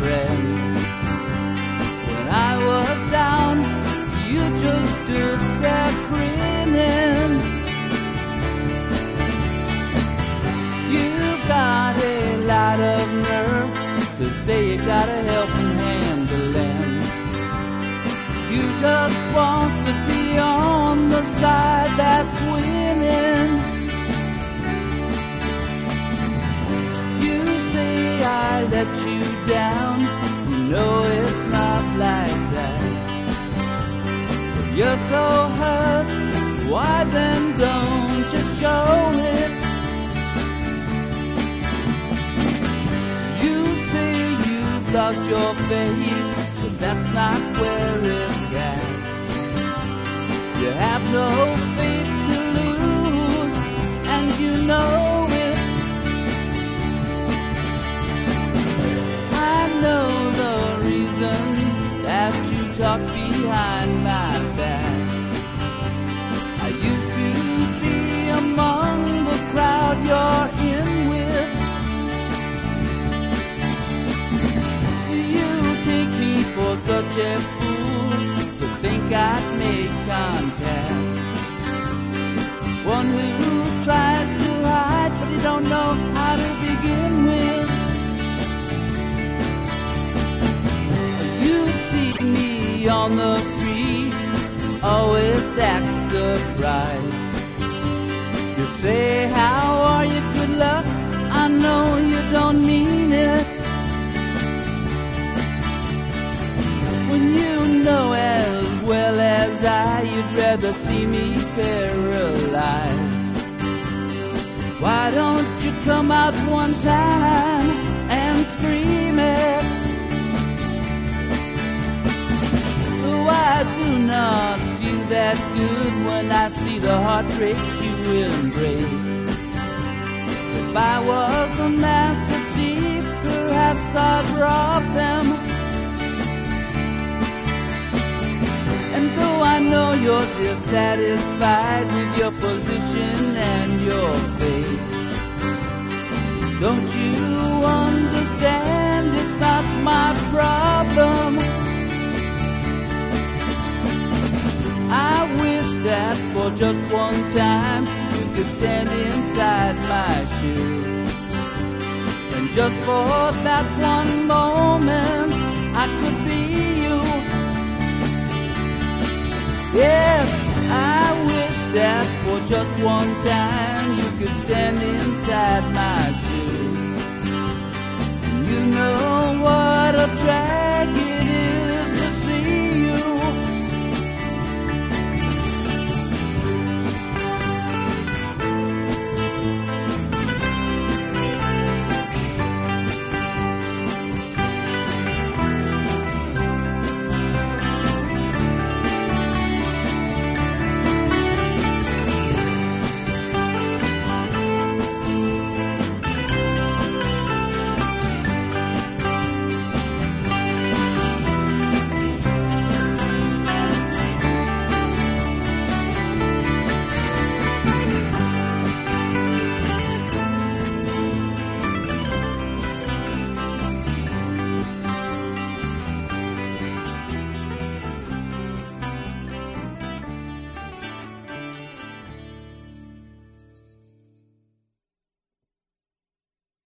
friend. When I was down, you just stood there grinning. You got a lot of nerve to say you got a helping hand to lend. You just want to be on the side that's winning. You say I let you down, you know it's not like that. If you're so hurt, why then don't you show it? You say you've lost your faith, but that's not where it's at. You have no faith to lose, and you know it. I know the reason that you talk behind my back. I used to be among the crowd you're in with. You take me for such a fool to think I'd make contact. One who tries to hide, but he don't know how to begin with. You see me on the street, always act surprised. You say, how are you, good luck? I know you don't mean it. When you know as well as I, you'd rather see me paralyzed. Why don't you come out one time and scream it? Though I do not feel that good when I see the heartbreak you embrace. If I was a master thief, perhaps I'd rob them. And though I know you're dissatisfied with your position and your fate, don't you understand it's not my problem? I wish that for just one time you could stand inside my shoes. And just for that one moment I could be you. Yes, I wish that for just one time you could stand inside my